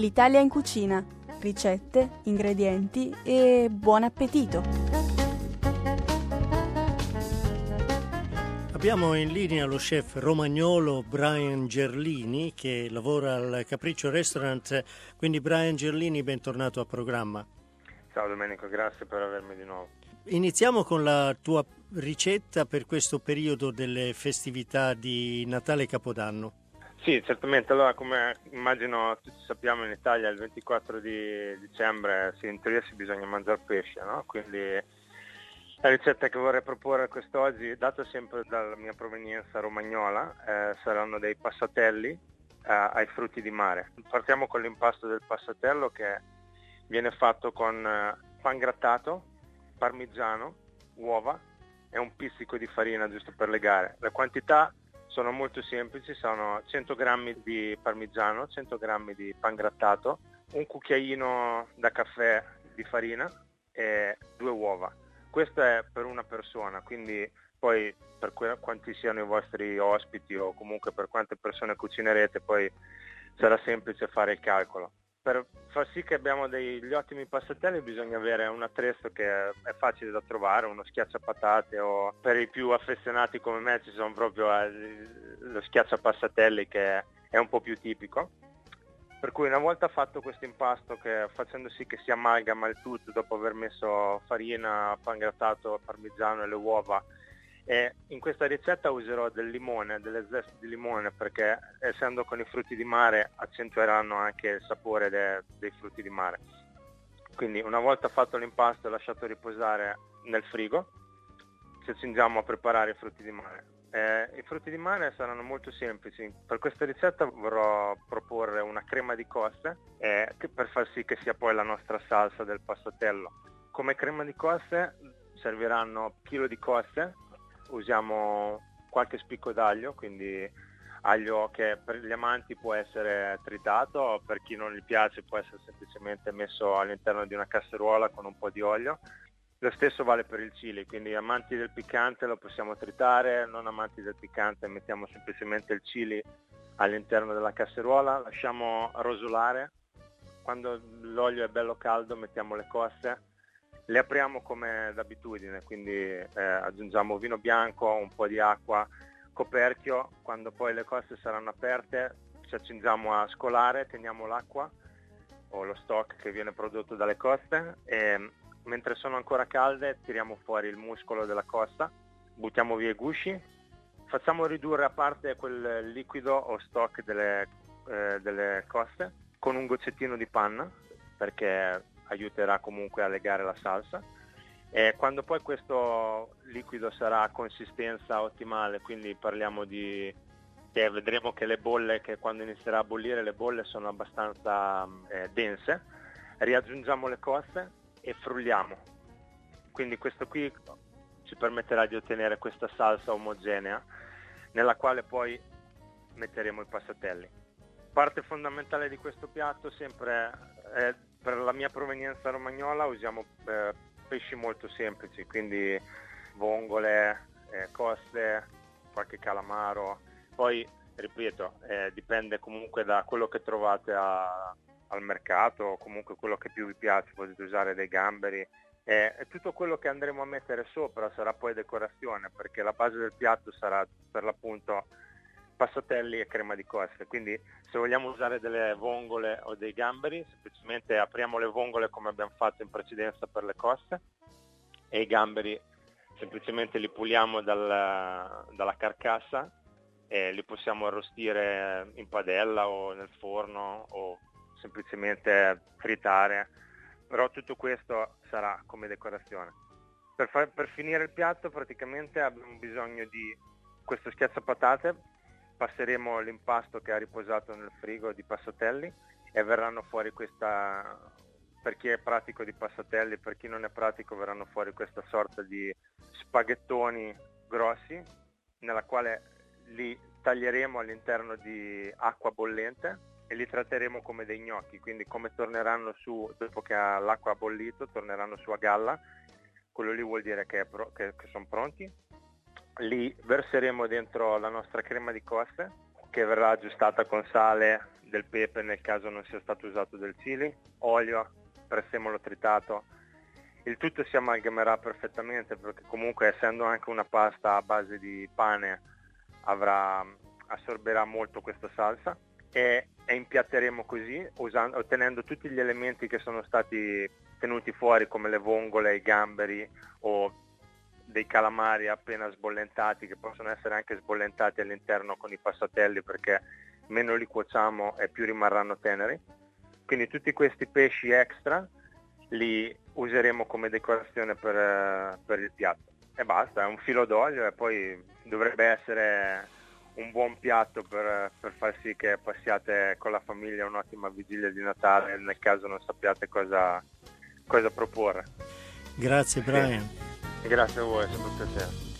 L'Italia in cucina, ricette, ingredienti e buon appetito! Abbiamo in linea lo chef romagnolo Brian Gerlini che lavora al Capriccio Restaurant, quindi Brian Gerlini, bentornato a programma. Ciao Domenico, grazie per avermi di nuovo. Iniziamo con la tua ricetta per questo periodo delle festività di Natale e Capodanno. Sì, certamente. Allora, come immagino tutti sappiamo, in Italia il 24 di dicembre in teoria bisogna mangiare pesce, no? Quindi la ricetta che vorrei proporre quest'oggi, data sempre dalla mia provenienza romagnola, saranno dei passatelli ai frutti di mare. Partiamo con l'impasto del passatello, che viene fatto con pan grattato, parmigiano, uova e un pizzico di farina giusto per legare. Le quantità sono molto semplici, sono 100 grammi di parmigiano, 100 grammi di pan grattato, un cucchiaino da caffè di farina e 2 uova. Questo è per una persona, quindi poi per quanti siano i vostri ospiti o comunque per quante persone cucinerete, poi sarà semplice fare il calcolo. Per far sì che abbiamo degli ottimi passatelli bisogna avere un attrezzo che è facile da trovare, uno schiacciapatate, o per i più affezionati come me ci sono proprio lo schiacciapassatelli, che è un po' più tipico. Per cui una volta fatto questo impasto, che facendo sì che si amalgama il tutto dopo aver messo farina, pan grattato, parmigiano e le uova, e in questa ricetta userò del limone, delle zeste di limone, perché essendo con i frutti di mare accentueranno anche il sapore dei frutti di mare. Quindi una volta fatto l'impasto e lasciato riposare nel frigo, ci accingiamo a preparare i frutti di mare. I frutti di mare saranno molto semplici. Per questa ricetta vorrò proporre una crema di coste per far sì che sia poi la nostra salsa del passatello. Come crema di coste serviranno chilo di coste. Usiamo qualche spicco d'aglio, quindi aglio che per gli amanti può essere tritato, per chi non gli piace può essere semplicemente messo all'interno di una casseruola con un po' di olio. Lo stesso vale per il chili, quindi amanti del piccante lo possiamo tritare, non amanti del piccante mettiamo semplicemente il chili all'interno della casseruola, lasciamo rosolare. Quando l'olio è bello caldo mettiamo le coste. Le apriamo come d'abitudine, quindi aggiungiamo vino bianco, un po' di acqua, coperchio. Quando poi le coste saranno aperte ci accingiamo a scolare, teniamo l'acqua o lo stock che viene prodotto dalle coste e mentre sono ancora calde tiriamo fuori il muscolo della costa, buttiamo via i gusci, facciamo ridurre a parte quel liquido o stock delle coste con un goccettino di panna, perché aiuterà comunque a legare la salsa, e quando poi questo liquido sarà a consistenza ottimale, quindi parliamo che vedremo che le bolle, che quando inizierà a bollire le bolle sono abbastanza dense, riaggiungiamo le coste e frulliamo. Quindi questo qui ci permetterà di ottenere questa salsa omogenea nella quale poi metteremo i passatelli. Parte fondamentale di questo piatto sempre per la mia provenienza romagnola usiamo pesci molto semplici, quindi vongole, coste, qualche calamaro. Poi ripeto, dipende comunque da quello che trovate al mercato o comunque quello che più vi piace, potete usare dei gamberi. E tutto quello che andremo a mettere sopra sarà poi decorazione, perché la base del piatto sarà per l'appunto passatelli e crema di coste. Quindi se vogliamo usare delle vongole o dei gamberi, semplicemente apriamo le vongole come abbiamo fatto in precedenza per le coste, e i gamberi semplicemente li puliamo dalla carcassa e li possiamo arrostire in padella o nel forno o semplicemente tritare, però tutto questo sarà come decorazione. Per finire il piatto praticamente abbiamo bisogno di questo schiacciapatate. Passeremo l'impasto che ha riposato nel frigo di passatelli e verranno fuori per chi è pratico di passatelli, per chi non è pratico verranno fuori questa sorta di spaghettoni grossi, nella quale li taglieremo all'interno di acqua bollente e li tratteremo come dei gnocchi, quindi come torneranno su dopo che l'acqua ha bollito, torneranno su a galla, quello lì vuol dire che sono pronti. Li verseremo dentro la nostra crema di coste, che verrà aggiustata con sale del pepe nel caso non sia stato usato del chili, olio, prezzemolo tritato. Il tutto si amalgamerà perfettamente perché comunque essendo anche una pasta a base di pane assorberà molto questa salsa e impiatteremo così ottenendo tutti gli elementi che sono stati tenuti fuori come le vongole, i gamberi o dei calamari appena sbollentati, che possono essere anche sbollentati all'interno con i passatelli perché meno li cuociamo e più rimarranno teneri. Quindi tutti questi pesci extra li useremo come decorazione per il piatto e basta, è un filo d'olio e poi dovrebbe essere un buon piatto per far sì che passiate con la famiglia un'ottima vigilia di Natale nel caso non sappiate cosa proporre. Grazie Brian. Grazie a voi, è sempre un piacere.